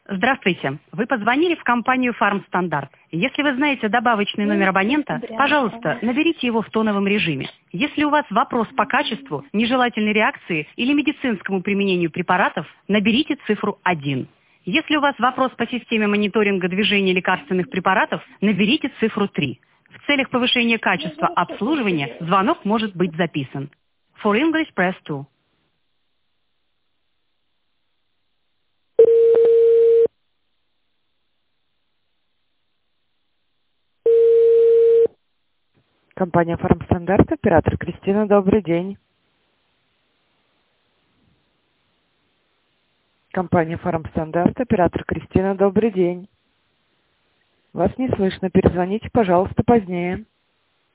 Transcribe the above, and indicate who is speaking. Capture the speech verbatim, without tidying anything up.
Speaker 1: Здравствуйте. Вы позвонили в компанию «Фармстандарт». Если вы знаете добавочный номер абонента, пожалуйста, наберите его в тоновом режиме. Если у вас вопрос по качеству, нежелательной реакции или медицинскому применению препаратов, наберите цифру один. Если у вас вопрос по системе мониторинга движения лекарственных препаратов, наберите цифру три. В целях повышения качества обслуживания звонок может быть записан. For English, press two.
Speaker 2: Компания «Фармстандарт», оператор Кристина, добрый день. Компания «Фармстандарт», оператор Кристина, добрый день. Вас не слышно, перезвоните, пожалуйста, позднее.